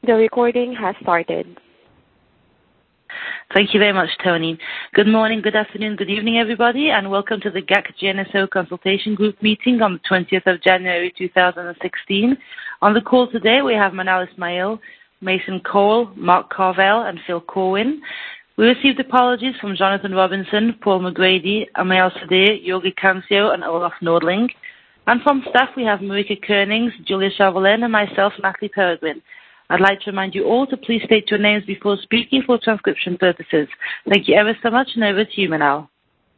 The recording has started. Thank you very much, Tony. Good morning, good afternoon, good evening, everybody, and welcome to the GAC GNSO Consultation Group meeting on the 20th of January 2016. On the call today, we have Manal Ismail, Mason Cole, Mark Carvell, and Phil Corwin. We received apologies from Jonathan Robinson, Paul McGrady, Amael Sadeh, Yogi Kancio, and Olaf Nordling. And from staff, we have Marika Koenings, Julia Chauvelin, and myself, Natalie Peregrine. I'd like to remind you all to please state your names before speaking for transcription purposes. Thank you ever so much, and over to you, Manal.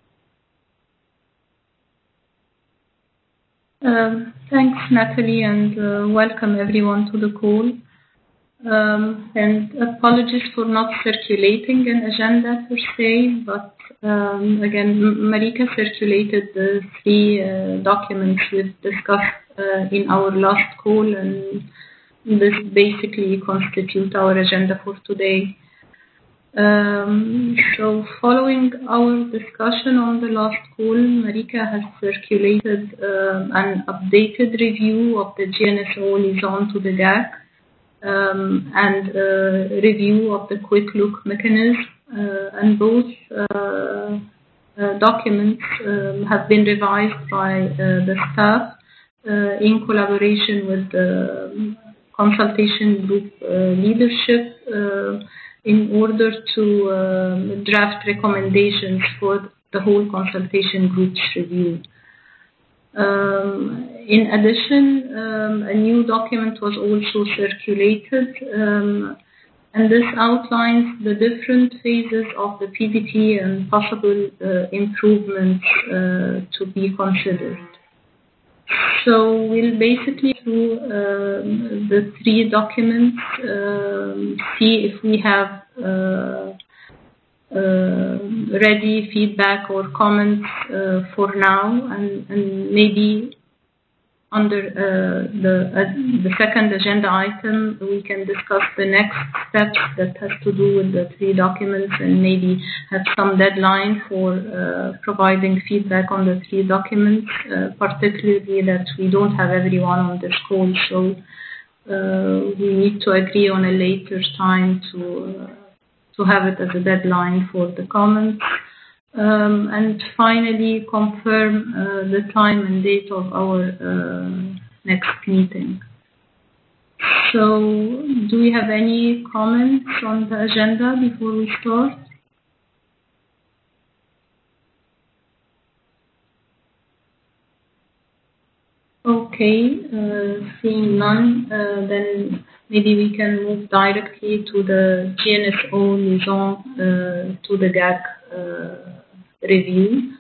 Thanks, Natalie, and welcome everyone to the call. And apologies for not circulating an agenda per se, but again, Marika circulated the three documents we've discussed in our last call, and this basically constitutes our agenda for today. So following our discussion on the last call, Marika has circulated an updated review of the GNSO liaison to the GAC and a review of the quick look mechanism, and both documents have been revised by the staff in collaboration with the consultation group leadership in order to draft recommendations for the whole consultation group's review. In addition, a new document was also circulated, and this outlines the different phases of the PDP and possible improvements to be considered. So we'll basically through the three documents see if we have ready feedback or comments for now, and maybe under the second agenda item we can discuss the next steps that has to do with the three documents, and maybe have some deadline for providing feedback on the three documents, particularly that we don't have everyone on this call, so we need to agree on a later time to have it as a deadline for the comments. And finally confirm the time and date of our next meeting. So do we have any comments on the agenda before we start? Okay, seeing none, then maybe we can move directly to the GNSO liaison to the GAC review.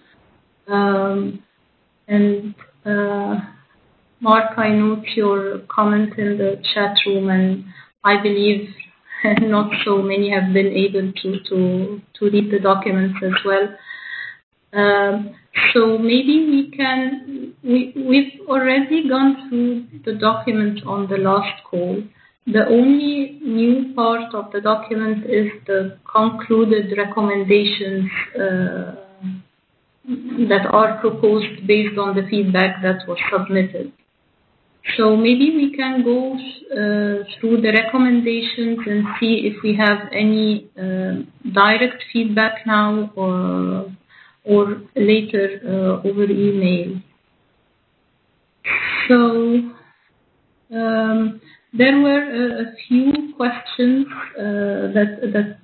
And Mark, I note your comment in the chat room, and I believe not so many have been able to read the documents as well. So maybe we've already gone through the document on the last call. The only new part of the document is the concluded recommendations that are proposed based on the feedback that was submitted. So maybe we can go through the recommendations and see if we have any direct feedback now or later over email. So there were a few questions that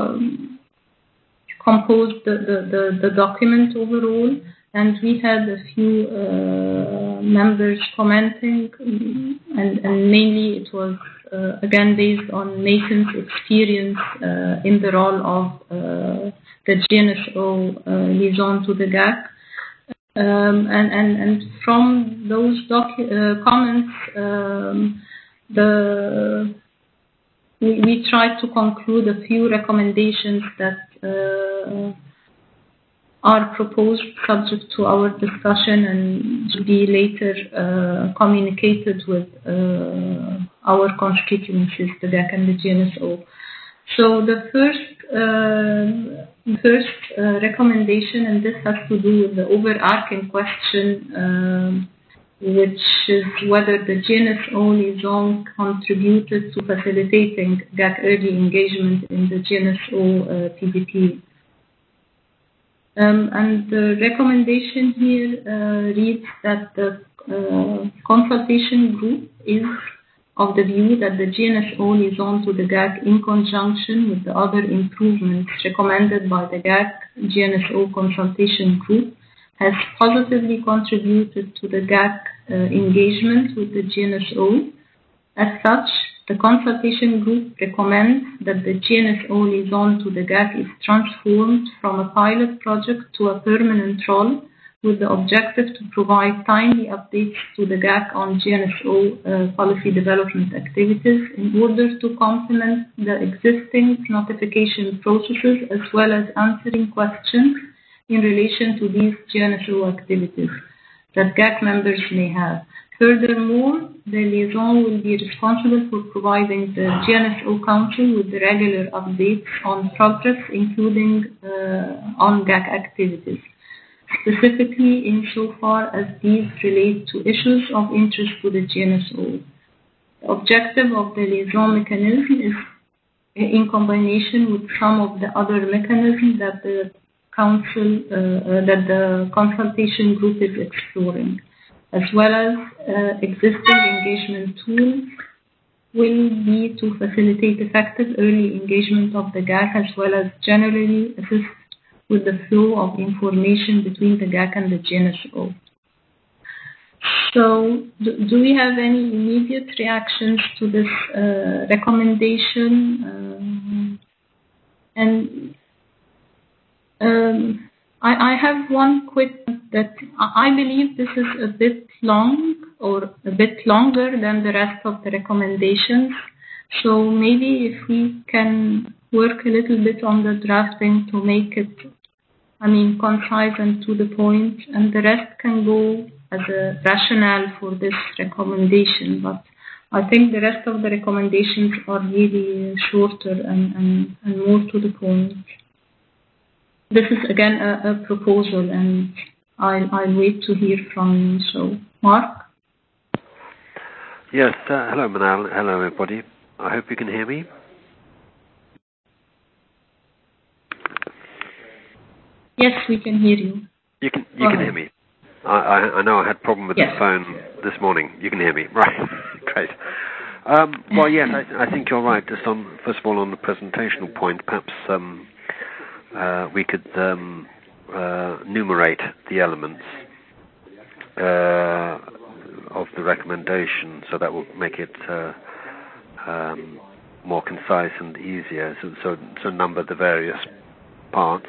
composed the document overall, and we had a few members commenting, and mainly it was again based on Mason's experience in the role of the GNSO liaison to the GAC. And from those comments, we tried to conclude a few recommendations that are proposed subject to our discussion and to be later communicated with our constituencies, the GAC and the GNSO. So the first recommendation, and this has to do with the overarching question which is whether the GNSO liaison contributed to facilitating GAC early engagement in the GNSO PDP. And the recommendation here reads that the consultation group is of the view that the GNSO liaison to the GAC in conjunction with the other improvements recommended by the GAC GNSO consultation group has positively contributed to the GAC engagement with the GNSO. As such, the consultation group recommends that the GNSO liaison to the GAC is transformed from a pilot project to a permanent role with the objective to provide timely updates to the GAC on GNSO policy development activities in order to complement the existing notification processes as well as answering questions in relation to these GNSO activities that GAC members may have. Furthermore, the liaison will be responsible for providing the GNSO Council with the regular updates on progress, including on GAC activities, specifically insofar as these relate to issues of interest to the GNSO. The objective of the liaison mechanism is in combination with some of the other mechanisms that the Council, that the consultation group is exploring, as well as existing engagement tools, will be to facilitate effective early engagement of the GAC as well as generally assist with the flow of information between the GAC and the GNSO. So, do we have any immediate reactions to this recommendation? I have one quick that I believe this is a bit long or a bit longer than the rest of the recommendations. So maybe if we can work a little bit on the drafting to make it, concise and to the point, and the rest can go as a rationale for this recommendation. But I think the rest of the recommendations are really shorter and more to the point. This is again a proposal, and I'll wait to hear from you. So, Mark? Yes, hello Manal, hello everybody. I hope you can hear me. Yes, we can hear you. You can hear me. I know I had a problem with yes. the phone this morning. You can hear me, right? Great. Well, yes, I think you're right. Just first of all, on the presentational point, perhaps we could enumerate the elements of the recommendation, so that will make it more concise and easier. So number the various parts.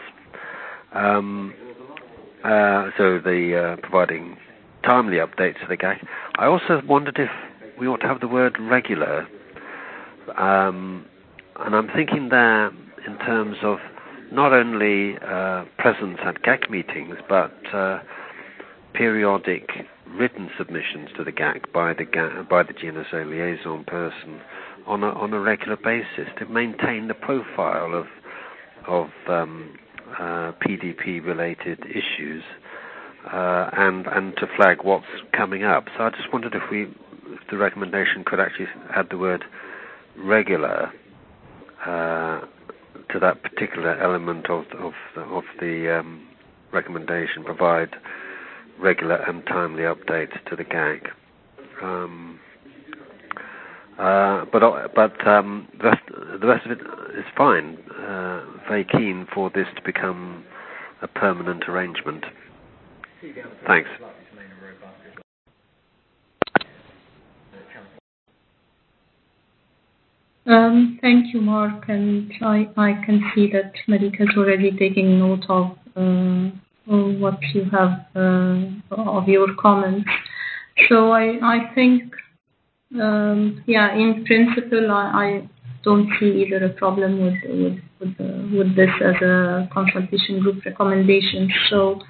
So the providing timely updates to the GAC. I also wondered if we ought to have the word regular, and I'm thinking there in terms of not only presence at GAC meetings, but periodic written submissions to the GAC by the GNSO liaison person on a regular basis to maintain the profile of PDP-related issues and to flag what's coming up. So I just wondered if the recommendation could actually add the word regular to that particular element of the recommendation, provide regular and timely updates to the GAC. But the rest of it is fine. Very keen for this to become a permanent arrangement. Thanks. Thank you, Mark, and I can see that Malika is already taking note of what you have of your comments. So I think, in principle, I don't see either a problem with this as a consultation group recommendation. So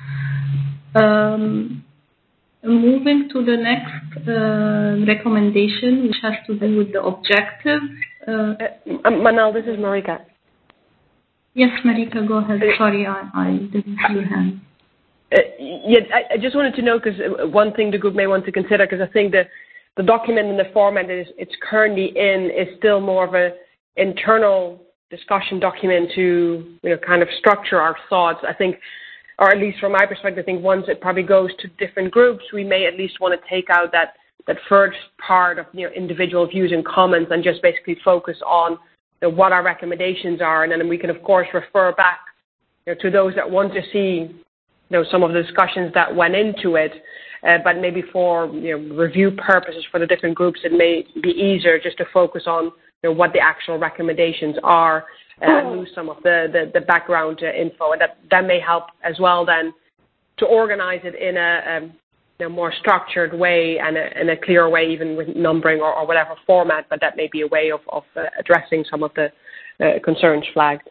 moving to the next recommendation, which has to do with the objective. Manal, this is Marika. Yes, Marika, go ahead. Sorry, I didn't see your hand. I just wanted to know, because one thing the group may want to consider, because I think the document and the format it's currently in is still more of an internal discussion document to kind of structure our thoughts. I think, or at least from my perspective, I think once it probably goes to different groups, we may at least want to take out that first part of individual views and comments and just basically focus on what our recommendations are, and then we can of course refer back to those that want to see some of the discussions that went into it, but maybe for review purposes for the different groups, it may be easier just to focus on what the actual recommendations are and lose some of the background info, and that may help as well then to organize it in a more structured way and in a clearer way, even with numbering or whatever format, but that may be a way of addressing some of the concerns flagged.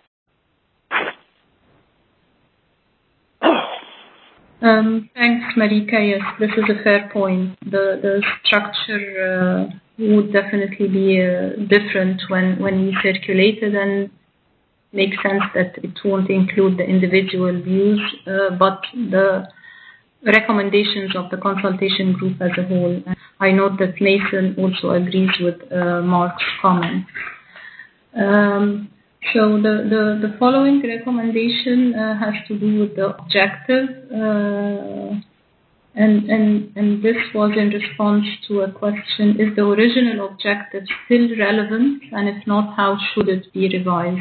Thanks, Marika. Yes, this is a fair point. The structure would definitely be different when we circulate it, and makes sense that it won't include the individual views, but the recommendations of the consultation group as a whole. I note that Mason also agrees with Mark's comments. So the following recommendation has to do with the objective, and this was in response to a question: is the original objective still relevant, and if not, how should it be revised?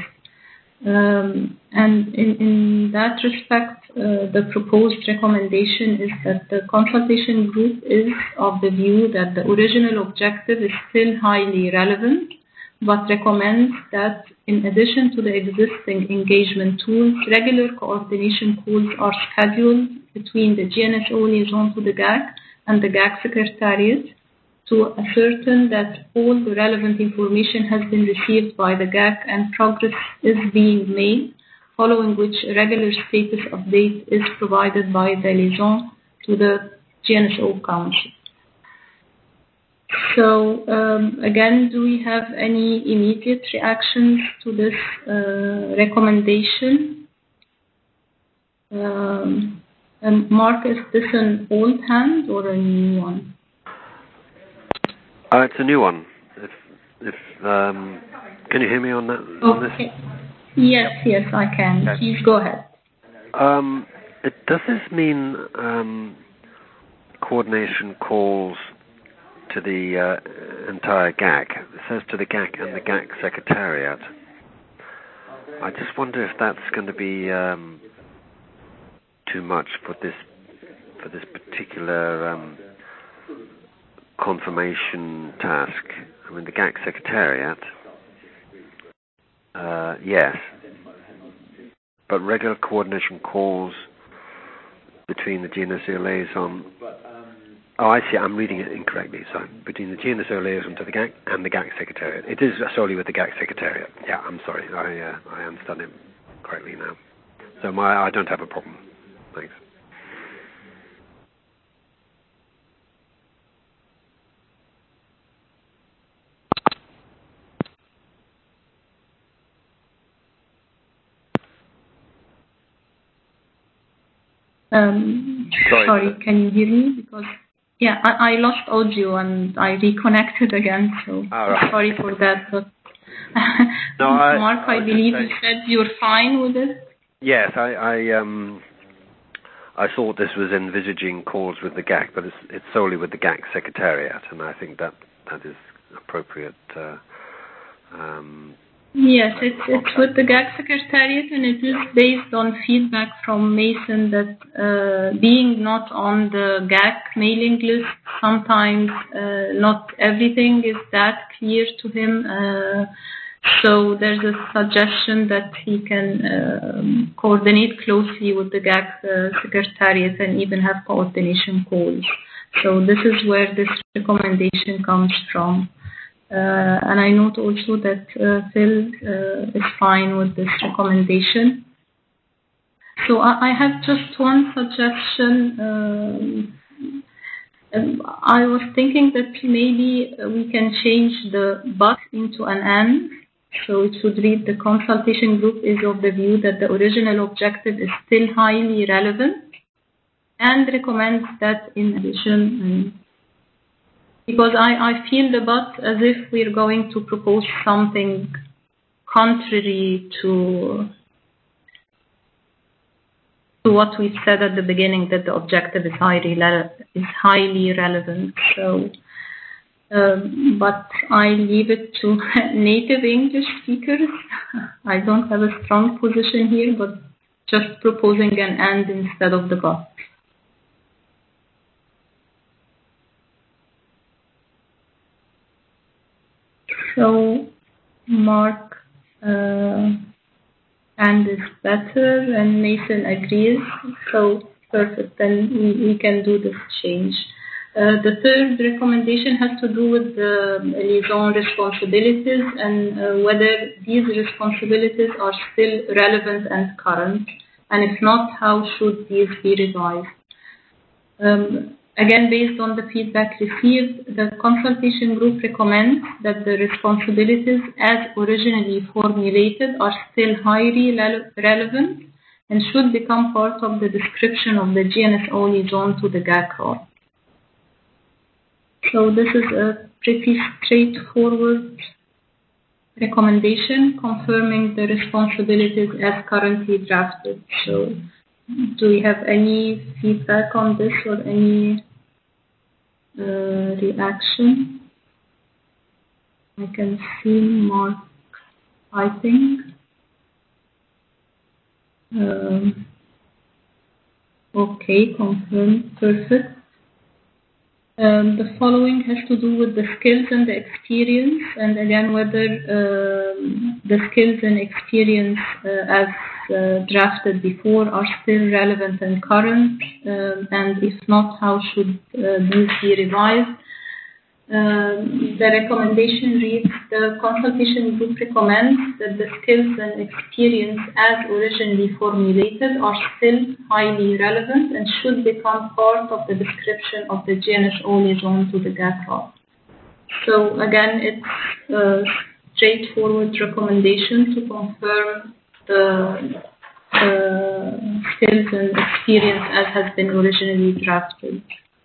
And in that respect, the proposed recommendation is that the consultation group is of the view that the original objective is still highly relevant, but recommends that in addition to the existing engagement tools, regular coordination calls are scheduled between the GNSO liaison to the GAC and the GAC Secretariat to ascertain that all the relevant information has been received by the GAC and progress is being made, following which a regular status update is provided by the liaison to the GNSO Council. So, again, do we have any immediate reactions to this recommendation? Mark, is this an old hand or a new one? It's a new one. Can you hear me on that? Okay. On this? Yes, I can. Okay. Please go ahead. Does this mean coordination calls to the entire GAC? It says to the GAC and the GAC Secretariat. I just wonder if that's going to be too much for this particular confirmation task. I mean, the GAC Secretariat, yes, but regular coordination calls between the GNSO liaison. Oh, I see. I'm reading it incorrectly. Sorry. Between the GNSO liaison to the GAC and the GAC Secretariat. It is solely with the GAC Secretariat. Yeah, I'm sorry. I understand it correctly now. So I don't have a problem. Thanks. Sorry, can you hear me? Because I lost audio and I reconnected again, so right. Sorry for that. But no, Mark, I believe you said you're fine with it. Yes, I thought this was envisaging calls with the GAC, but it's solely with the GAC Secretariat, and I think that is appropriate. Yes, it's with the GAC Secretariat, and it is based on feedback from Mason that being not on the GAC mailing list, sometimes not everything is that clear to him. So there's a suggestion that he can coordinate closely with the GAC Secretariat and even have coordination calls. So this is where this recommendation comes from. And I note also that Phil is fine with this recommendation. So I have just one suggestion. I was thinking that maybe we can change the but into an and. So it should read: the consultation group is of the view that the original objective is still highly relevant, and recommends that in addition. Because I feel the but as if we're going to propose something contrary to what we've said at the beginning, that the objective is highly relevant. So, but I leave it to native English speakers. I don't have a strong position here, but just proposing an and instead of the but. So, Mark and is better, and Mason agrees. So, perfect. Then we can do this change. The third recommendation has to do with the liaison responsibilities and whether these responsibilities are still relevant and current, and if not, how should these be revised? Again, based on the feedback received, the consultation group recommends that the responsibilities as originally formulated are still highly relevant and should become part of the description of the GNSO liaison to the GAC role. So this is a pretty straightforward recommendation confirming the responsibilities as currently drafted. So do we have any feedback on this or any reaction? I can see Mark typing. Okay, confirmed. Perfect. The following has to do with the skills and the experience, and again whether the skills and experience as drafted before are still relevant and current, and if not, how should these be revised. The recommendation reads: the consultation group recommends that the skills and experience as originally formulated are still highly relevant and should become part of the description of the GNSO liaison to the GAC role. So again, it's a straightforward recommendation to confirm the skills and experience as has been originally drafted.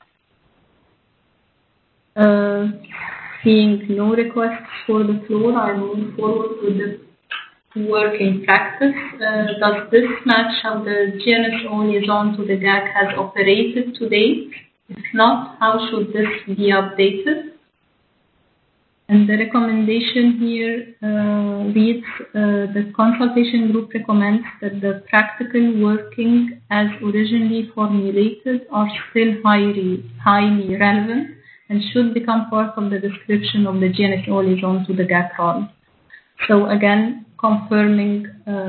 Seeing no requests for the floor, I move forward with the work in practice. Does this match how the GNSO liaison to the GAC has operated to date? If not, how should this be updated? And the recommendation here reads, the consultation group recommends that the practical working as originally formulated are still highly relevant and should become part of the description of the GNSO liaison to the GAC role. So again, confirming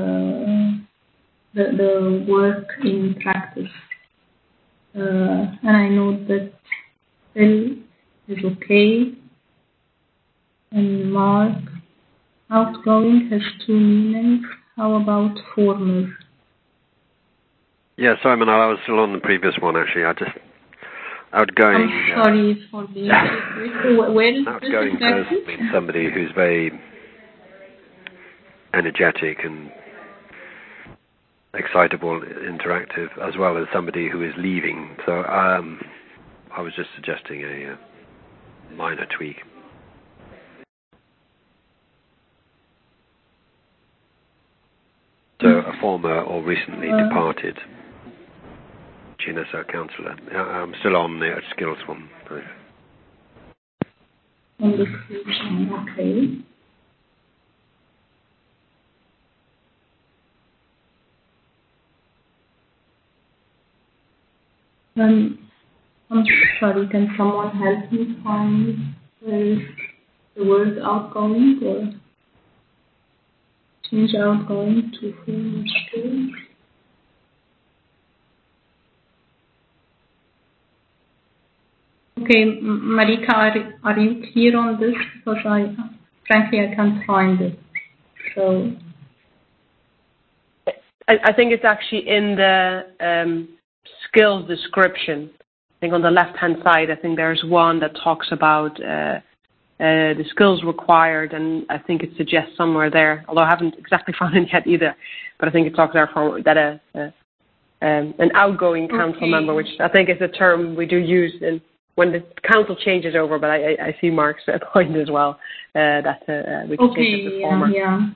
the work in practice. And I note that Phil is okay. And Mark, outgoing has two meanings. How about former? Yeah, sorry, Manal, I was still on the previous one actually. Outgoing. I'm sorry for the where is outgoing person means somebody who's very energetic and excitable, interactive, as well as somebody who is leaving. So I was just suggesting a minor tweak. So a former or recently departed GNSO counsellor. I'm still on the skills one. On the skills one, okay. I'm sorry, can someone help me find the word outgoing or change outgoing to former skills? Okay, Marika, are you clear on this? Because frankly, I can't find it. So I think it's actually in the skills description. I think on the left-hand side, I think there's one that talks about the skills required, and I think it suggests somewhere there, although I haven't exactly found it yet either, but I think it talks there that an outgoing council member, which I think is a term we do use when the council changes over. But I see Mark's point as well. That we can change it to former.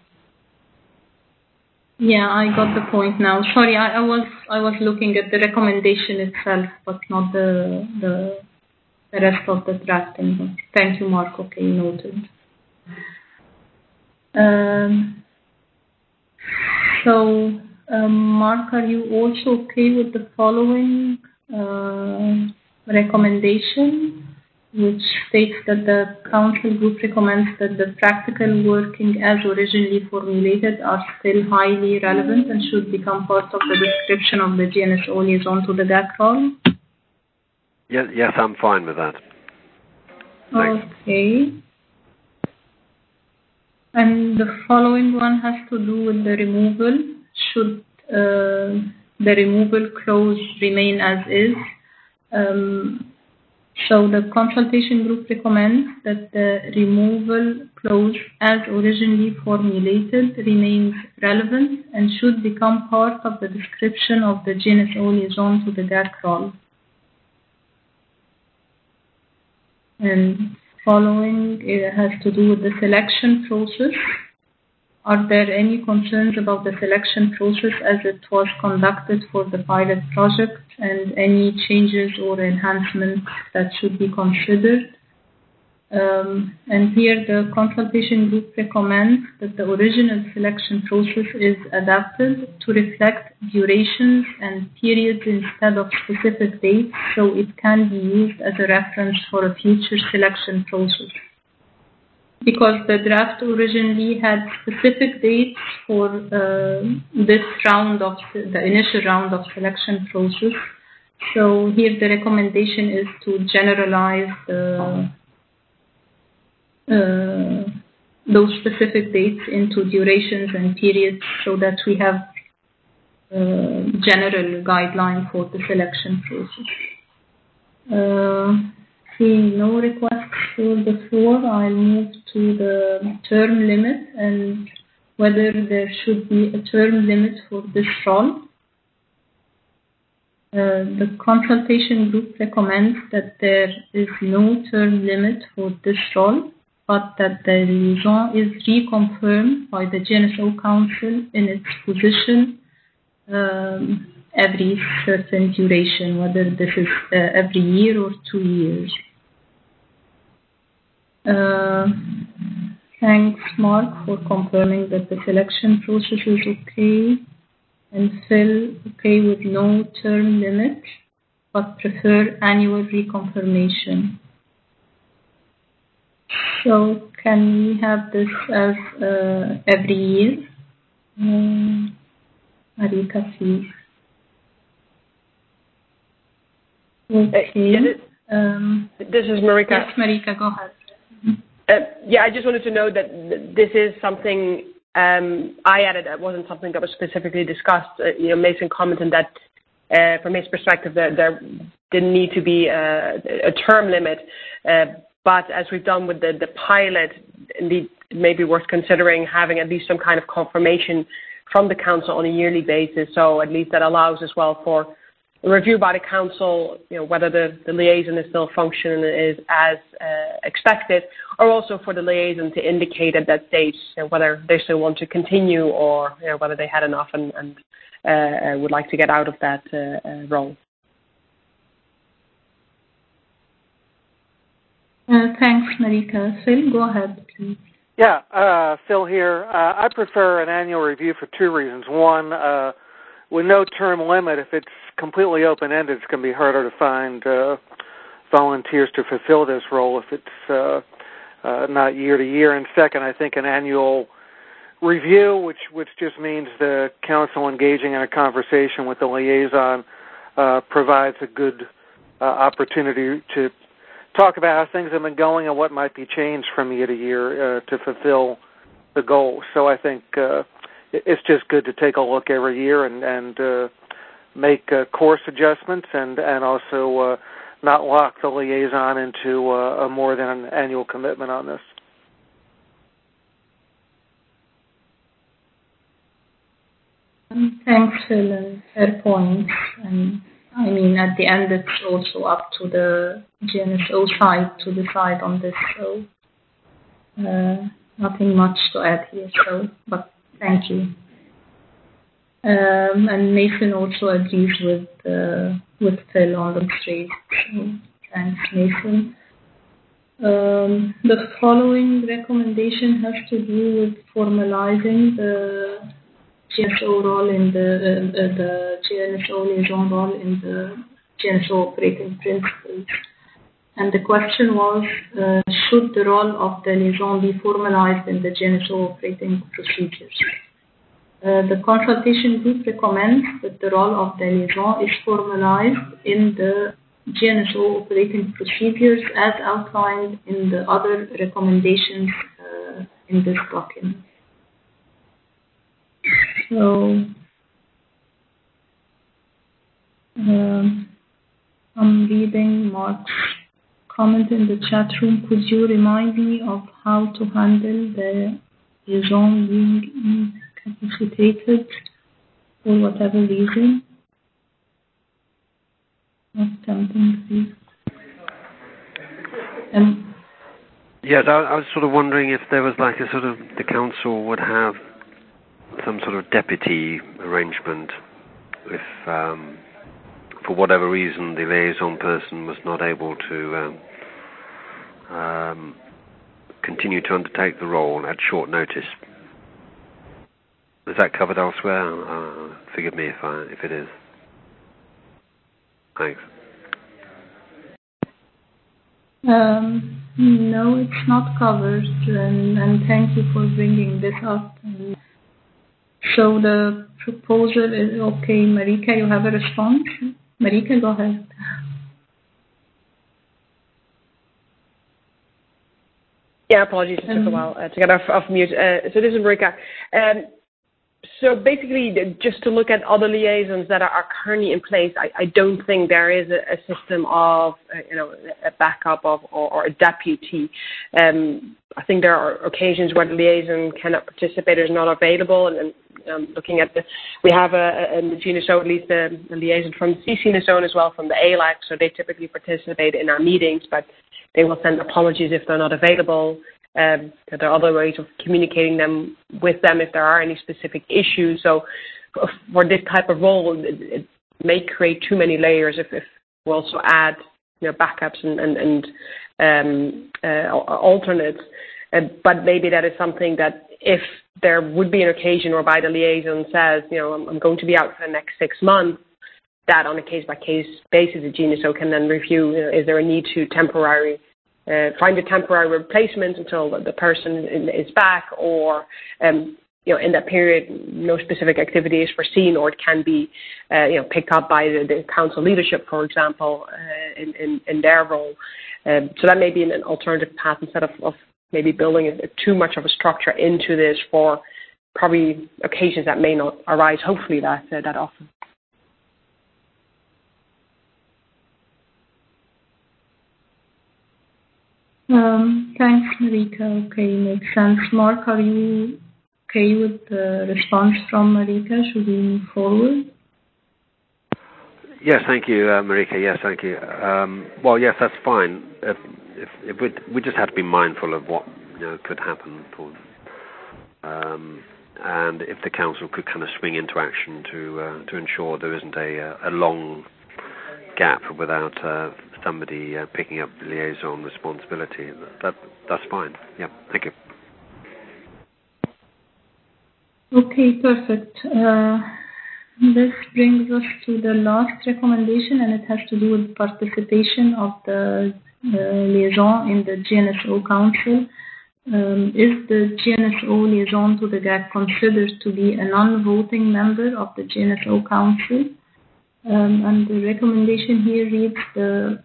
Yeah, I got the point now. Sorry, I was looking at the recommendation itself, but not the rest of the drafting. But thank you, Mark. Okay, noted. Mark, are you also okay with the following recommendation, which states that the council group recommends that the practical working as originally formulated are still highly relevant and should become part of the description of the GNSO liaison to the GAC role? Yes, I'm fine with that. Thanks. Okay. And the following one has to do with the removal. Should the removal clause remain as is? So the consultation group recommends that the removal clause as originally formulated remains relevant and should become part of the description of the GNSO liaison to the GAC role. And following, it has to do with the selection process. Are there any concerns about the selection process as it was conducted for the pilot project, and any changes or enhancements that should be considered? And here the consultation group recommends that the original selection process is adapted to reflect durations and periods instead of specific dates, so it can be used as a reference for a future selection process. Because the draft originally had specific dates for this round of the initial round of selection process. So here the recommendation is to generalize those specific dates into durations and periods so that we have general guideline for the selection process. Seeing no requests for the floor, I'll move to the term limit and whether there should be a term limit for this role. The consultation group recommends that there is no term limit for this role, but that the liaison is reconfirmed by the GNSO Council in its position every certain duration, whether this is every year or 2 years. Thanks, Mark, for confirming that the selection process is okay, and Phil, okay with no term limit, but prefer annual reconfirmation. So can we have this as every year? Marika, please. Okay. This is Marika. Yes, Marika, go ahead. I just wanted to know that this is something I added. It wasn't something that was specifically discussed. Mason commented that from his perspective there didn't need to be a term limit. But as we've done with the pilot, indeed, it may be worth considering having at least some kind of confirmation from the council on a yearly basis. So at least that allows as well for a review by the council, whether the liaison is still functioning is as expected, or also for the liaison to indicate at that stage whether they still want to continue or whether they had enough and would like to get out of that role. Thanks, Marika. Phil, go ahead, please. Yeah, Phil here. I prefer an annual review for 2 reasons. One, with no term limit, if it's completely open-ended, it's going to be harder to find volunteers to fulfill this role if it's not year to year. And second, I think an annual review, which just means the council engaging in a conversation with the liaison, provides a good opportunity to talk about how things have been going and what might be changed from year to year to fulfill the goals. So I think it's just good to take a look every year and make course adjustments and also not lock the liaison into a more than an annual commitment on this. Thanks, Phil and her points. And I mean, at the end, it's also up to the GNSO side to decide on this. So nothing much to add here. So, but thank you. And Nathan also agrees with Phil on the trade. So thanks, Nathan. The following recommendation has to do with formalizing the GNSO role in the GNSO liaison role in the GNSO operating principles. And the question was, should the role of the liaison be formalized in the GNSO operating procedures? The consultation group recommends that the role of the liaison is formalized in the GNSO operating procedures as outlined in the other recommendations in this document. So I'm reading Mark's comment in the chat room. Could you remind me of how to handle the liaison being incapacitated for whatever reason? Not tempting. Yes, I was sort of wondering if there was like a sort of, the council would have some sort of deputy arrangement if, for whatever reason, the liaison person was not able to continue to undertake the role at short notice. Is that covered elsewhere? Forgive me if it is. Thanks. No, it's not covered, and thank you for bringing this up. So the proposal is okay. Marika, you have a response? Marika, go ahead. Yeah, apologies, it took a while to get off mute. So this is Marika. So basically, just to look at other liaisons that are currently in place, I don't think there is a system of, a backup of or a deputy. I think there are occasions where the liaison cannot participate or is not available. And looking at we have in the GNSO, at least the liaison from the CCNSO as well from the ALAC, so they typically participate in our meetings, but they will send apologies if they're not available. There are other ways of communicating with them if there are any specific issues. So for this type of role, it may create too many layers if we also add backups and alternates. But maybe that is something that if there would be an occasion whereby the liaison says, I'm going to be out for the next 6 months, that on a case-by-case basis, the GNSO can then review, is there a need to find a temporary replacement until the person is back, or in that period no specific activity is foreseen, or it can be picked up by the council leadership, for example, in their role. So that may be an alternative path instead of maybe building too much of a structure into this for probably occasions that may not arise, hopefully that often. Thanks, Marika. Okay, makes sense. Mark, are you okay with the response from Marika? Should we move forward? Yes, thank you, Marika. Yes, thank you. Well, yes, that's fine. If we just have to be mindful of what could happen, and if the council could kind of swing into action to ensure there isn't a long gap without somebody picking up the liaison responsibility, that's fine. Yeah, thank you. Okay, perfect. This brings us to the last recommendation, and it has to do with participation of the liaison in the GNSO Council. Is the GNSO liaison to the GAC considered to be a non-voting member of the GNSO Council? And the recommendation here reads,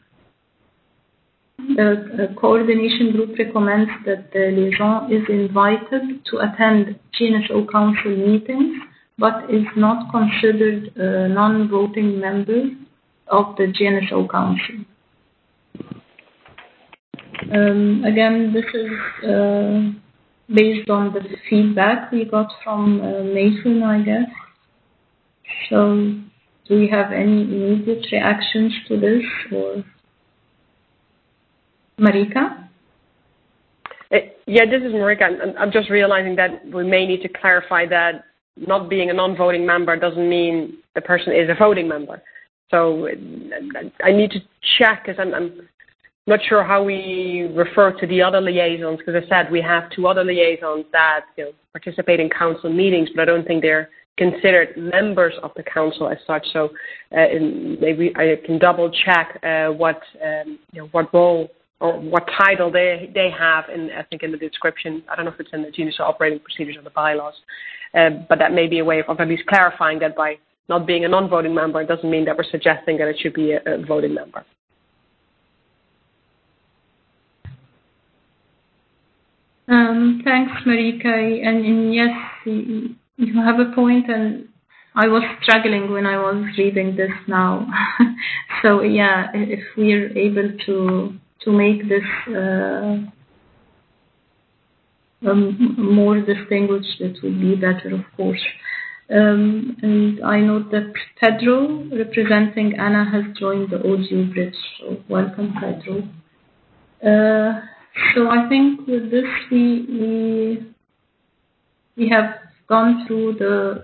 the coordination group recommends that the liaison is invited to attend GNSO Council meetings, but is not considered a non-voting member of the GNSO Council. Again, this is based on the feedback we got from Nathan, I guess. So, do we have any immediate reactions to this, or Marika? Yeah, this is Marika. I'm just realizing that we may need to clarify that not being a non-voting member doesn't mean the person is a voting member. So I need to check, because I'm not sure how we refer to the other liaisons, because I said we have 2 other liaisons that participate in council meetings, but I don't think they're considered members of the council as such. So maybe I can double check what role or what title they have in, I think, in the description. I don't know if it's in the GNSO operating procedures or the bylaws, but that may be a way of at least clarifying that by not being a non-voting member, it doesn't mean that we're suggesting that it should be a voting member. Thanks, Marika. And yes, you have a point, and I was struggling when I was reading this now. So yeah, if we're able to make this more distinguished, it would be better, of course. And I note that Pedro, representing Anna, has joined the audio bridge. So welcome, Pedro. So I think with this we have gone through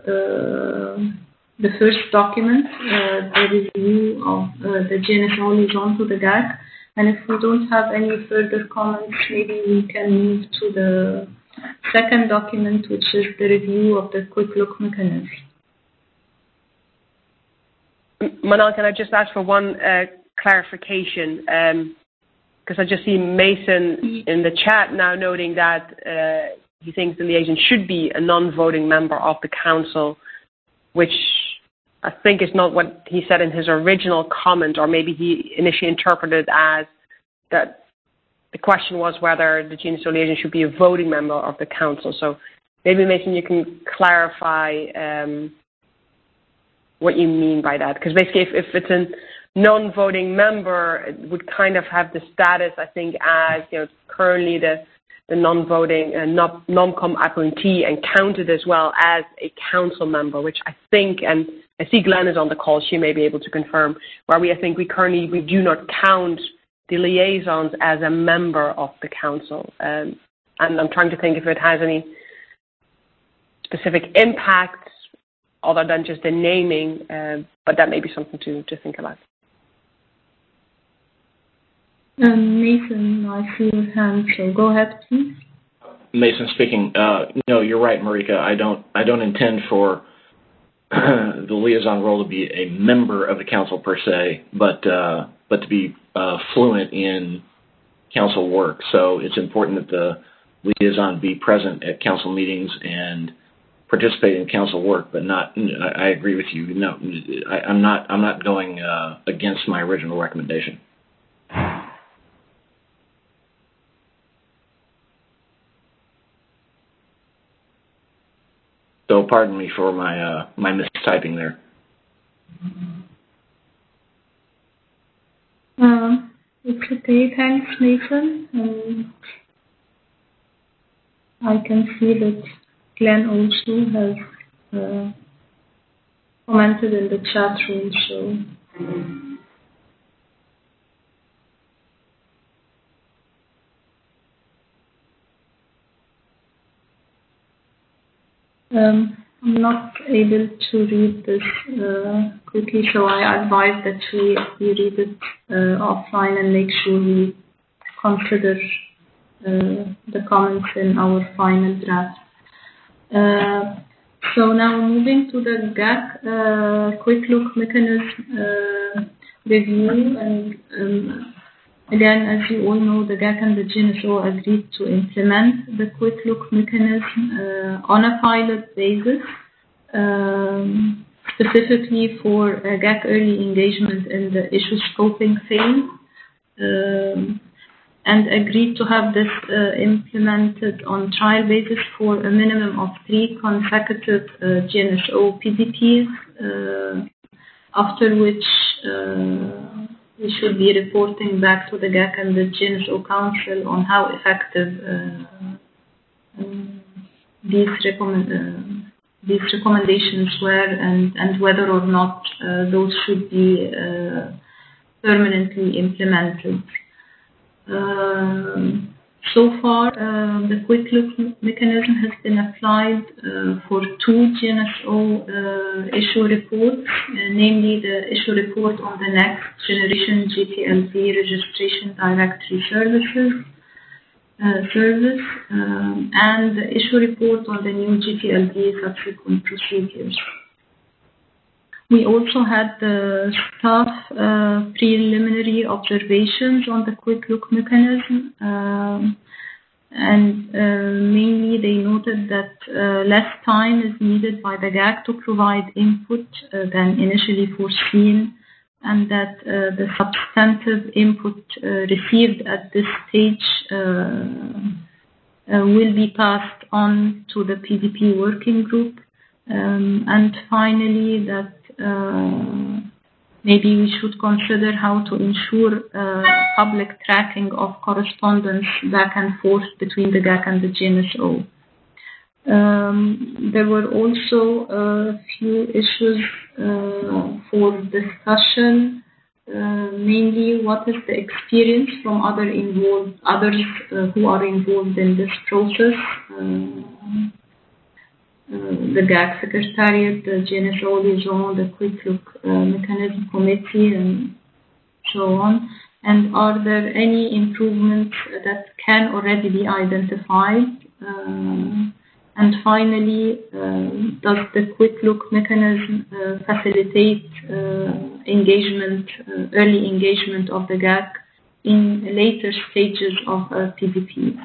the first document, the review of the GNSO liaison to the GAC. And if we don't have any further comments, maybe we can move to the second document, which is the review of the quick look mechanism. Manal, can I just ask for one clarification? Because I just see Mason in the chat now noting that he thinks the liaison should be a non-voting member of the council, which I think is not what he said in his original comment, or maybe he initially interpreted as that the question was whether the GNSO liaison should be a voting member of the council. So maybe, Mason, you can clarify what you mean by that. Because basically, if it's a non-voting member, it would kind of have the status, I think, as currently the non-voting non-com appointee, and counted as well as a council member, which I think, and I see Glenn is on the call, she may be able to confirm, where I think we do not count the liaisons as a member of the council. And I'm trying to think if it has any specific impacts other than just the naming, but that may be something to think about. Mason, I see your hand, so go ahead, please. Mason speaking. No, you're right, Marika. I don't intend for the liaison role to be a member of the council per se, but to be fluent in council work. So it's important that the liaison be present at council meetings and participate in council work, but not. I agree with you. No, I'm not going against my original recommendation. So pardon me for my mistyping there. It's okay. Thanks, Mason. I can see that Glenn also has commented in the chat room. So. I'm not able to read this quickly, so I advise that we read it offline and make sure we consider the comments in our final draft. So now moving to the GAC quick look mechanism review, and again, as you all know, the GAC and the GNSO agreed to implement the quick look mechanism on a pilot basis, specifically for GAC early engagement in the issue scoping phase, and agreed to have this implemented on trial basis for a minimum of 3 consecutive GNSO PDPs, after which we should be reporting back to the GAC and the GNSO Council on how effective these recommendations were and whether or not those should be permanently implemented. So far, the quick look mechanism has been applied for 2 GNSO issue reports, namely the issue report on the next generation GTLD registration directory service, and the issue report on the new GTLD subsequent procedures. We also had the staff preliminary observations on the quick look mechanism, and mainly they noted that less time is needed by the GAC to provide input than initially foreseen, and that the substantive input received at this stage will be passed on to the PDP working group, and finally that maybe we should consider how to ensure public tracking of correspondence back and forth between the GAC and the GNSO. There were also a few issues for discussion, mainly what is the experience from others who are involved in this process. The GAC Secretariat, the GNSO Liaison, the Quick Look Mechanism Committee, and so on. And are there any improvements that can already be identified? And finally, does the Quick Look mechanism facilitate early engagement of the GAC in later stages of PDP?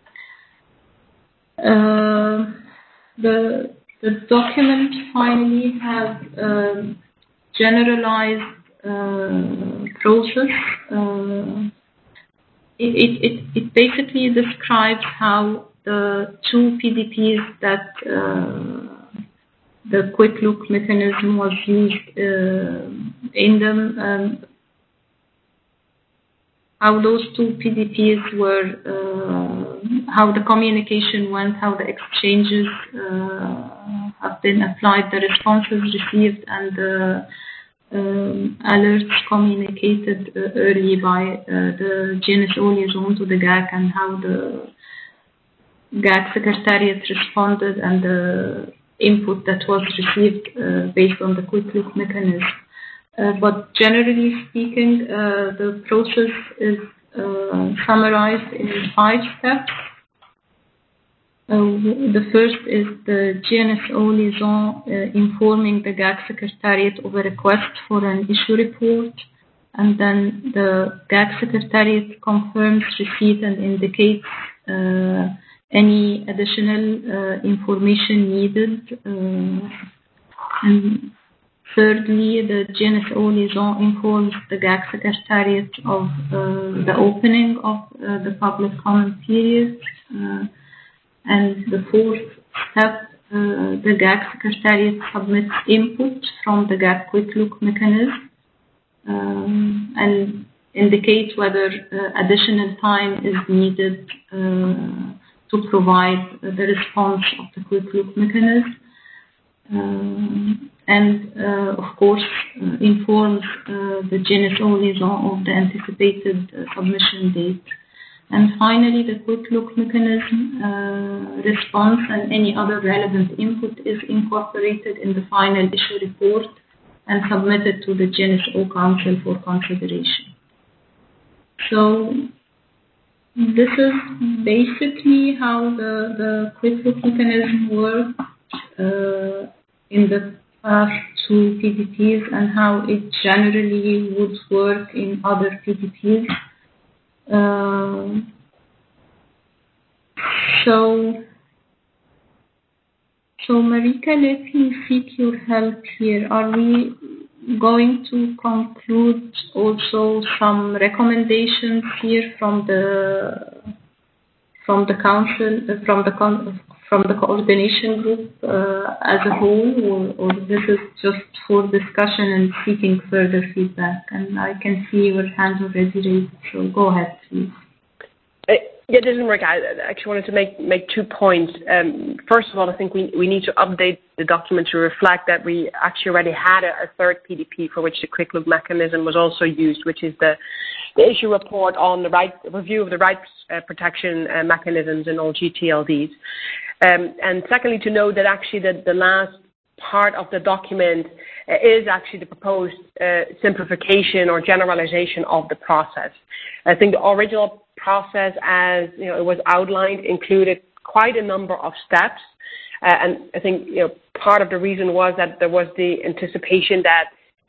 The document finally has a generalized process. It basically describes how the 2 PDPs that the Quick Look mechanism was used in them, how those 2 PDPs were, how the communication went, how the exchanges have been applied, the responses received, and the alerts communicated early by the GNSO liaison to the GAC, and how the GAC Secretariat responded, and the input that was received based on the Quick Look mechanism. But generally speaking, the process is summarized in 5 steps. The first is the GNSO liaison informing the GAC Secretariat of a request for an issue report, and then the GAC Secretariat confirms receipt and indicates any additional information needed. And thirdly, the GNSO liaison informs the GAC Secretariat of the opening of the public comment period. And the 4th step, the GAC Secretariat submits input from the GAC Quick Look mechanism and indicates whether additional time is needed to provide the response of the Quick Look mechanism. And of course informs the GNSO liaison of the anticipated submission date. And finally, the Quick Look mechanism response and any other relevant input is incorporated in the final issue report and submitted to the GNSO Council for consideration. So this is basically how the Quick Look mechanism works in the past 2 PDPs and how it generally would work in other PDPs. So Marika, let me seek your help here. Are we going to conclude also some recommendations here from the council, from the coordination group as a whole, or this is just for discussion and seeking further feedback? And I can see your hand already raised, so go ahead, please. Yeah, this is Marika. I actually wanted to make 2 points. First of all, I think we need to update the document to reflect that we actually already had a third PDP for which the quick look mechanism was also used, which is the issue report on the review of the rights protection mechanisms in all GTLDs. And secondly, to note that actually the last part of the document is actually the proposed simplification or generalization of the process. I think the original process, as it was outlined, included quite a number of steps, and I think part of the reason was that there was the anticipation that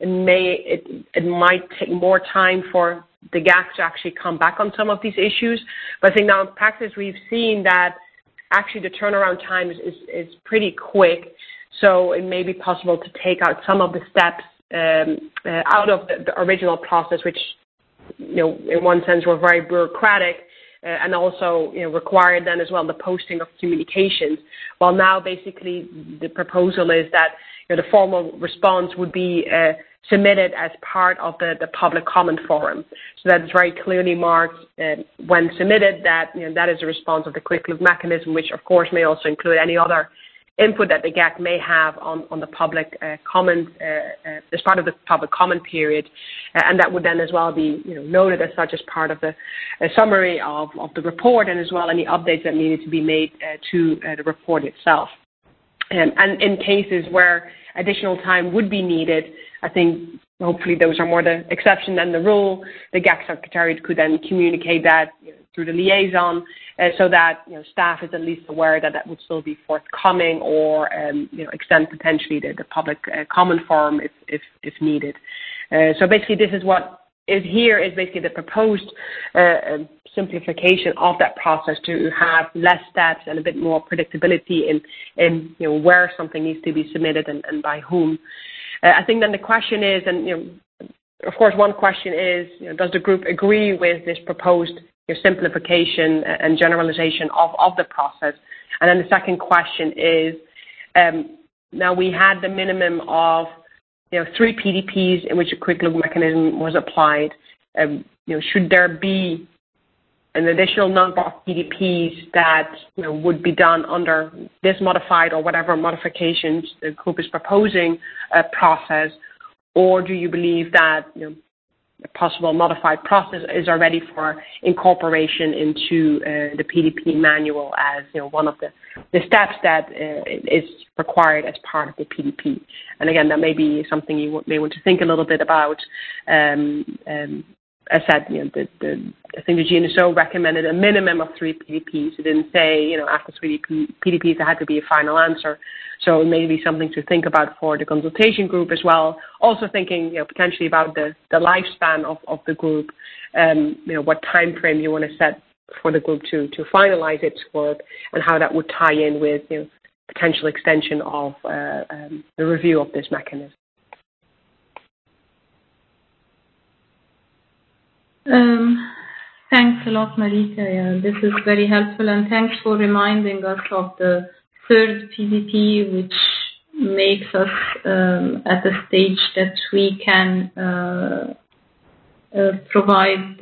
it might take more time for the GAC to actually come back on some of these issues. But I think now in practice we've seen that actually the turnaround time is pretty quick. So it may be possible to take out some of the steps out of the original process, which, in one sense were very bureaucratic and also, required then as well the posting of communications. While now basically the proposal is that the formal response would be submitted as part of the public comment forum. So that is very clearly marked when submitted that that is a response of the quick look mechanism, which of course may also include any other input that the GAC may have on the public comment as part of the public comment period, and that would then as well be noted as such as part of the summary of the report, and as well any updates that needed to be made to the report itself. And in cases where additional time would be needed, I think hopefully those are more the exception than the rule. The GAC Secretariat could then communicate that through the liaison, so that staff is at least aware that that would still be forthcoming, or extend potentially the public comment forum if needed. So basically, this is what is here is basically the proposed simplification of that process to have less steps and a bit more predictability in where something needs to be submitted and by whom. I think then the question is, and of course one question is, does the group agree with this proposed simplification and generalization of the process? And then the second question is, now we had the minimum of 3 PDPs in which a quick look mechanism was applied. Should there be an additional number of PDPs that would be done under this modified or whatever modifications the group is proposing process, or do you believe that a possible modified process is already for incorporation into the PDP manual as one of the steps that is required as part of the PDP? And again, that may be something you may want to think a little bit about. As said, I think the GNSO recommended a minimum of 3 PDPs. It didn't say, after 3 PDPs there had to be a final answer. So it may be something to think about for the consultation group as well. Also thinking, potentially about the lifespan of the group, what time frame you want to set for the group to finalize its work, and how that would tie in with potential extension of the review of this mechanism. Thanks a lot, Marika. Yeah, this is very helpful, and thanks for reminding us of the third PDP, which makes us at a stage that we can provide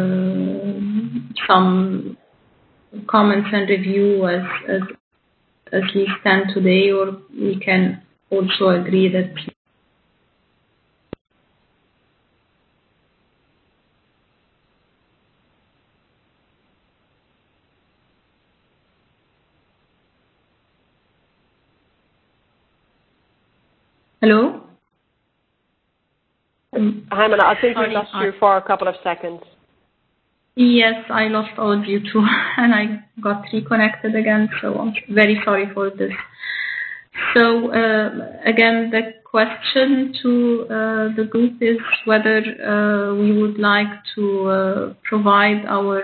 some comments and review as we stand today, or we can also agree that. Hello? Hi, Mana. I think we lost you for a couple of seconds. Yes, I lost audio too, and I got reconnected again, so I'm very sorry for this. So, again, the question to the group is whether we would like to provide our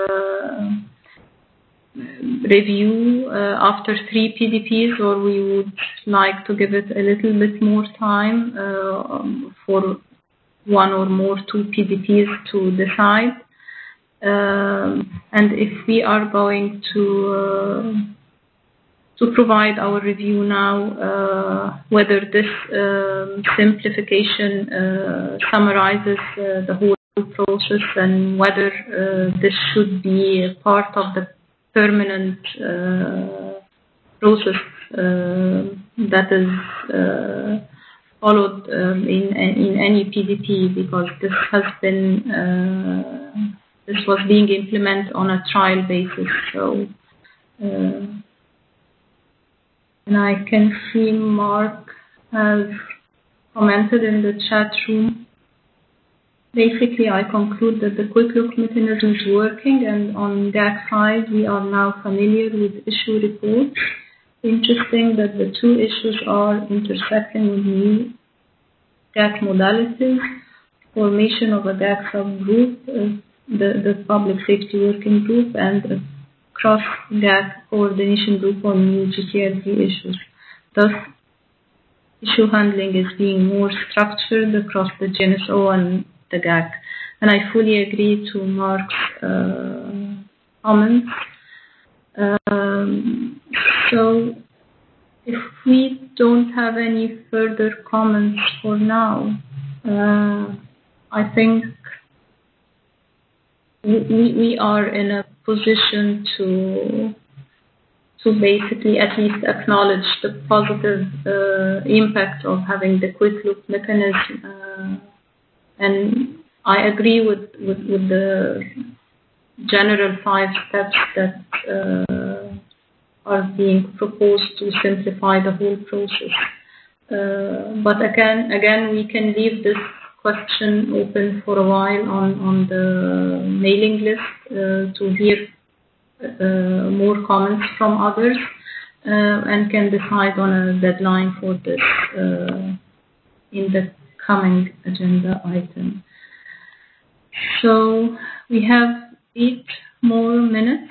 review after 3 PDPs, or we would like to give it a little bit more time for 1 or more 2 PDPs to decide. And if we are going to provide our review now, whether this simplification summarizes the whole process and whether this should be part of the permanent process that is followed in any PDP, because this has been this was being implemented on a trial basis. So, and I can see Mark has commented in the chat room. Basically, I conclude that the quick look mechanism is working, and on GAC side, we are now familiar with issue reports. Interesting that the two issues are intersecting with new GAC modalities, formation of a GAC subgroup, the Public Safety Working Group, and a cross-GAC coordination group on new GTLD issues. Thus, issue handling is being more structured across the GNSO and the GAC. And I fully agree to Mark's comments. So if we don't have any further comments for now, I think we are in a position to basically at least acknowledge the positive impact of having the quick look mechanism. And I agree with the general 5 steps that are being proposed to simplify the whole process. But again, we can leave this question open for a while on the mailing list to hear more comments from others, and can decide on a deadline for this in the coming agenda item. So we have 8 more minutes.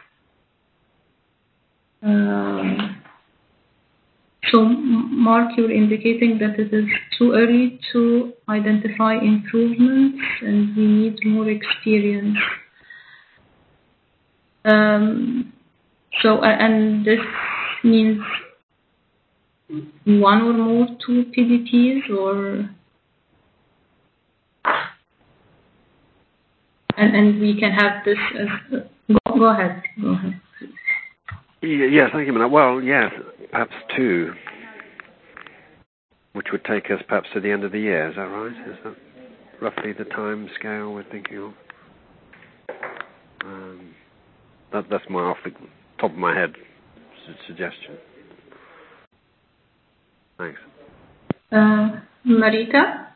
So Mark, you're indicating that it is too early to identify improvements and we need more experience. So, and this means 1 or more 2 PDPs, or and we can have this as go ahead. Yes, thank you, Manal. Well, yes, perhaps 2, which would take us perhaps to the end of the year. Is that right? Is that roughly the time scale we're thinking of? That's my off the top of my head suggestion. Thanks. Marika?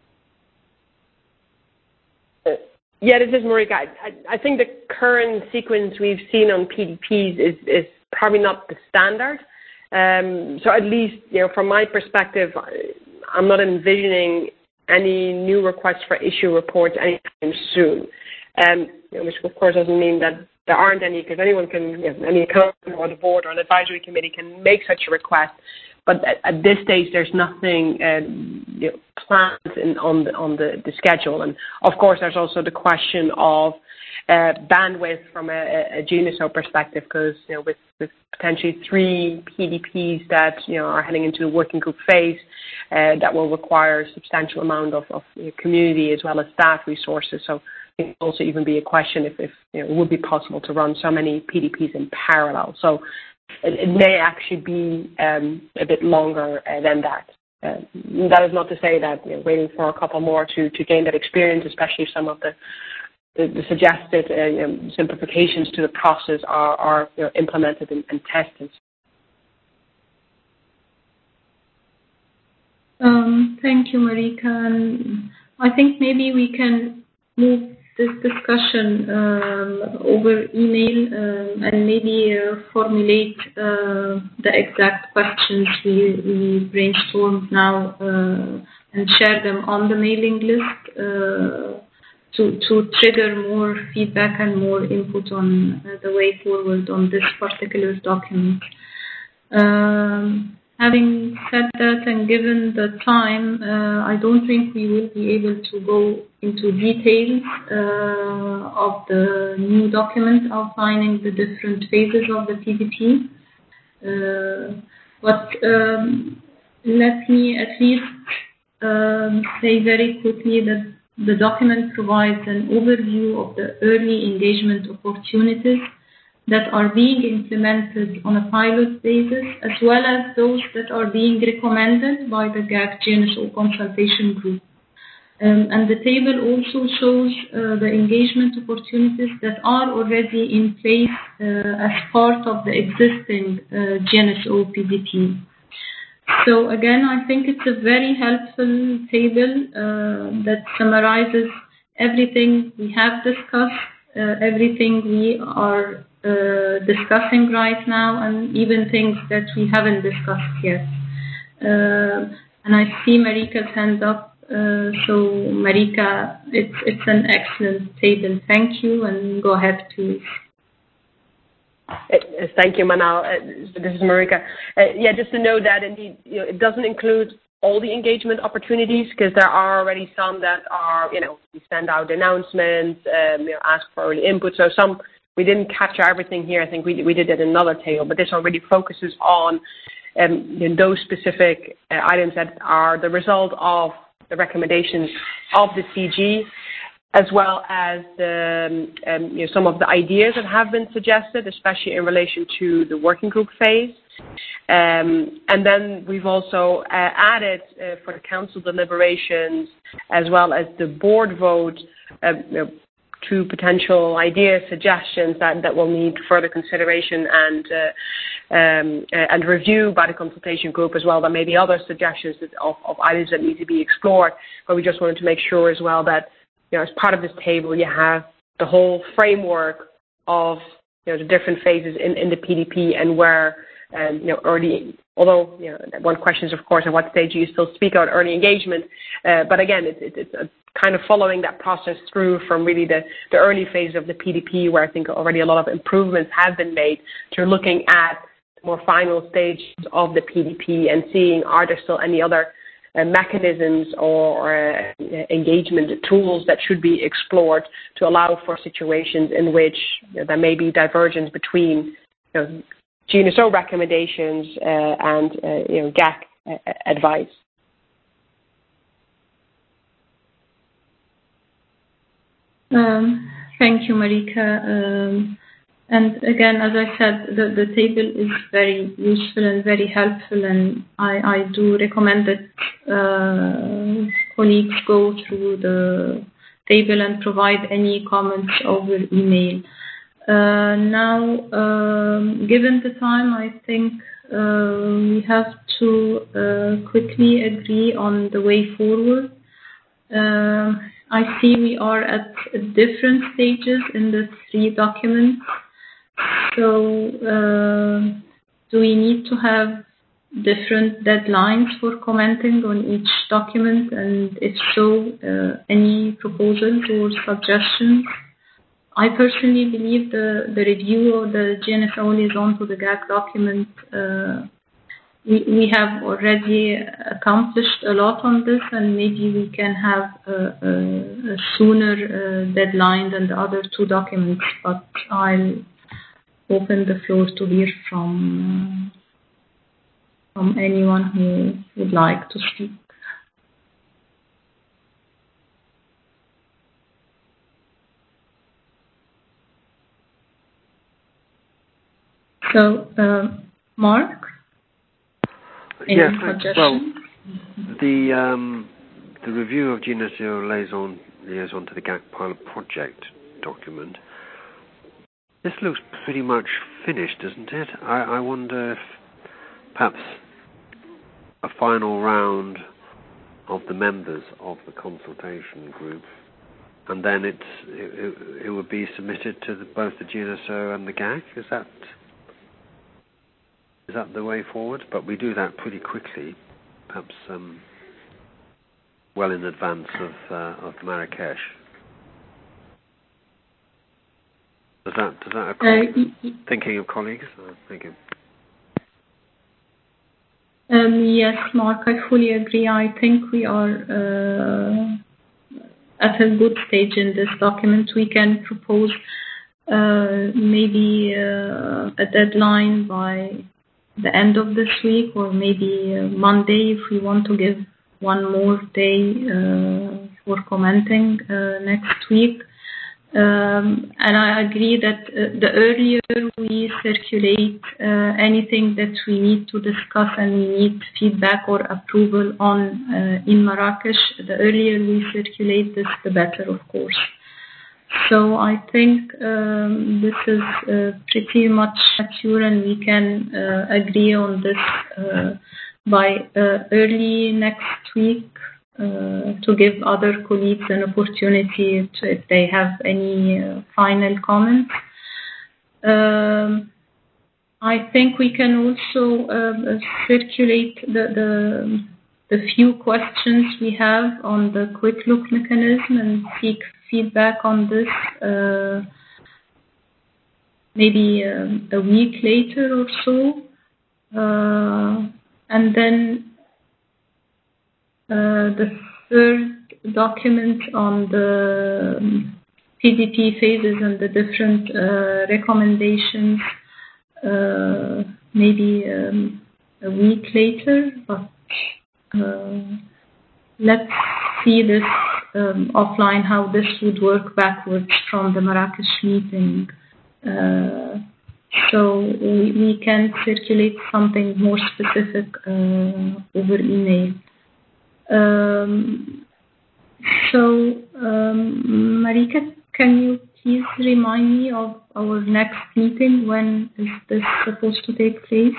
Yeah, this is Marika. I think the current sequence we've seen on PDPs is probably not the standard. So at least, from my perspective, I'm not envisioning any new requests for issue reports anytime soon. Which of course doesn't mean that there aren't any, because anyone can, any accountant or the board or an advisory committee can make such a request. But at this stage, there's nothing planned on the schedule. And of course, there's also the question of bandwidth from a GNSO perspective, because with potentially 3 PDPs that are heading into the working group phase, that will require a substantial amount of community as well as staff resources. So it will also even be a question if it would be possible to run so many PDPs in parallel. So it may actually be a bit longer than that. That is not to say that waiting for a couple more to gain that experience, especially if some of the suggested simplifications to the process are implemented and tested. Thank you, Marika. And I think maybe we can move this discussion over email and maybe formulate the exact questions we brainstormed now and share them on the mailing list to trigger more feedback and more input on the way forward on this particular document. Having said that, and given the time, I don't think we will be able to go into details of the new document outlining the different phases of the PDP. But let me at least say very quickly that the document provides an overview of the early engagement opportunities that are being implemented on a pilot basis, as well as those that are being recommended by the GAC GNSO consultation group. And the table also shows the engagement opportunities that are already in place as part of the existing GNSO PDP. So again, I think it's a very helpful table that summarizes everything we have discussed, everything we are discussing right now, and even things that we haven't discussed yet. And I see Marika's hand up. So Marika, it's an excellent table. Thank you, and go ahead, please. Thank you, Manal. This is Marika. Yeah, just to know that indeed, it doesn't include all the engagement opportunities, because there are already some that are, we send out announcements, ask for early input. So some we didn't capture everything here. I think we did it in another table, but this already focuses on those specific items that are the result of the recommendations of the CG, as well as some of the ideas that have been suggested, especially in relation to the working group phase. And then we've also added for the council deliberations, as well as the board vote, two potential ideas, suggestions that will need further consideration and review by the consultation group as well. There may be other suggestions of items that need to be explored, but we just wanted to make sure as well that as part of this table you have the whole framework of the different phases in the PDP, and where early. Although one question is of course at what stage do you still speak out early engagement, but again it's kind of following that process through from really the early phase of the PDP, where I think already a lot of improvements have been made, to looking at the more final stages of the PDP and seeing are there still any other mechanisms or engagement tools that should be explored to allow for situations in which there may be divergence between GNSO recommendations and GAC advice. Thank you, Marika. And again, as I said, the table is very useful and very helpful, and I do recommend that colleagues go through the table and provide any comments over email. Now, given the time, I think we have to quickly agree on the way forward. I see we are at different stages in the three documents. So, do we need to have different deadlines for commenting on each document? And if so, any proposals or suggestions? I personally believe the review of the GNSO liaison to the GAC document, we have already accomplished a lot on this, and maybe we can have a sooner deadline than the other two documents, but I'll open the floor to hear from anyone who would like to speak. So, Mark? Yes, well, the review of GNSO liaison to the GAC pilot project document, this looks pretty much finished, doesn't it? I wonder if perhaps a final round of the members of the consultation group, and then it would be submitted to both the GNSO and the GAC. Is that the way forward? But we do that pretty quickly, perhaps well in advance of Marrakesh. Does that occur? Thinking of colleagues? Thank you. Yes, Mark, I fully agree. I think we are at a good stage in this document. We can propose maybe a deadline by the end of this week, or maybe Monday if we want to give one more day before commenting next week. And I agree that the earlier we circulate anything that we need to discuss and we need feedback or approval on in Marrakesh, the earlier we circulate this, the better, of course. So I think this is pretty much mature, and we can agree on this by early next week. To give other colleagues an opportunity if they have any final comments. I think we can also circulate the few questions we have on the quick look mechanism and seek feedback on this maybe a week later or so. And then the third document on the PDP phases and the different recommendations, maybe a week later, but let's see this offline, how this would work backwards from the Marrakesh meeting. So we can circulate something more specific over email. Marika, can you please remind me of our next meeting? When is this supposed to take place?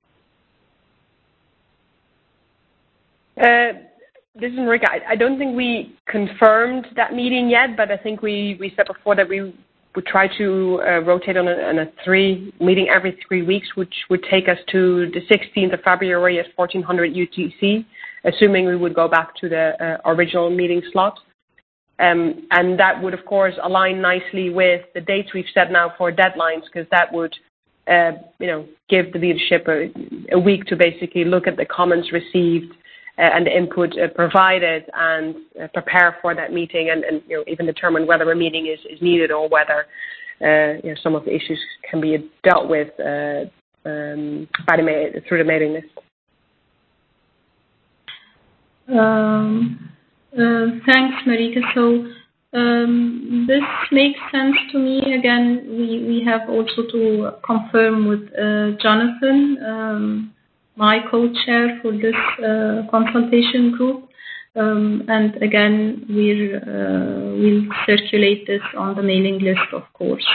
This is Marika. I don't think we confirmed that meeting yet, but I think we said before that we would try to rotate on a meeting every 3 weeks, which would take us to the 16th of February at 1400 UTC. Assuming we would go back to the original meeting slot. And that would, of course, align nicely with the dates we've set now for deadlines, because that would, give the leadership a week to basically look at the comments received and the input provided and prepare for that meeting and even determine whether a meeting is needed or whether some of the issues can be dealt with through the mailing list. Thanks, Marika. So this makes sense to me. Again, we have also to confirm with Jonathan, my co-chair for this consultation group. And again, we'll circulate this on the mailing list, of course.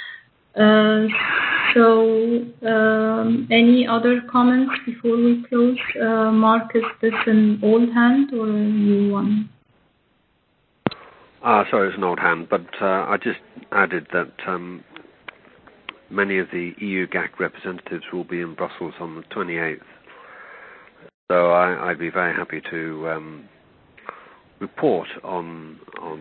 Any other comments before we close? Mark, is this an old hand or a new one? Sorry, it's an old hand, but I just added that many of the EU GAC representatives will be in Brussels on the 28th. So I'd be very happy to report on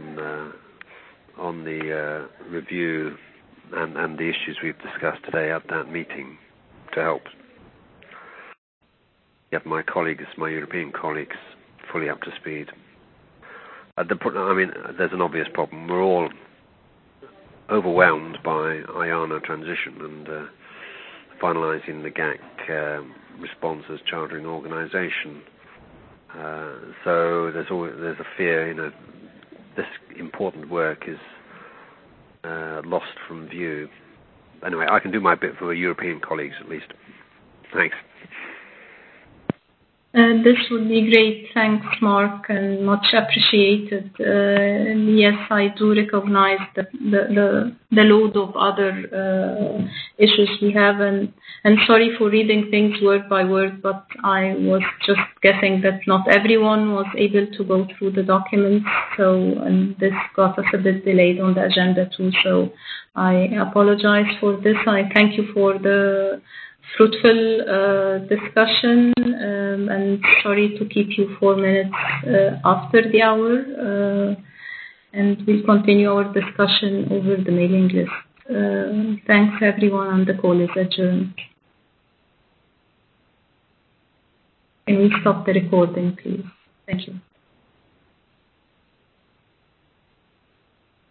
the review and the issues we've discussed today at that meeting to help get my European colleagues, fully up to speed. There's an obvious problem. We're all overwhelmed by IANA transition and finalising the GAC response as chartering organisation. So there's a fear, this important work is lost from view. Anyway, I can do my bit for European colleagues at least. Thanks. This would be great. Thanks, Mark, and much appreciated. Yes, I do recognize the load of other issues we have, and sorry for reading things word by word, but I was just guessing that not everyone was able to go through the documents, and this got us a bit delayed on the agenda too, so I apologize for this. I thank you for the fruitful discussion, and sorry to keep you 4 minutes after the hour, and we'll continue our discussion over the mailing list. Thanks everyone, and the call is adjourned. Can we stop the recording, please? Thank you.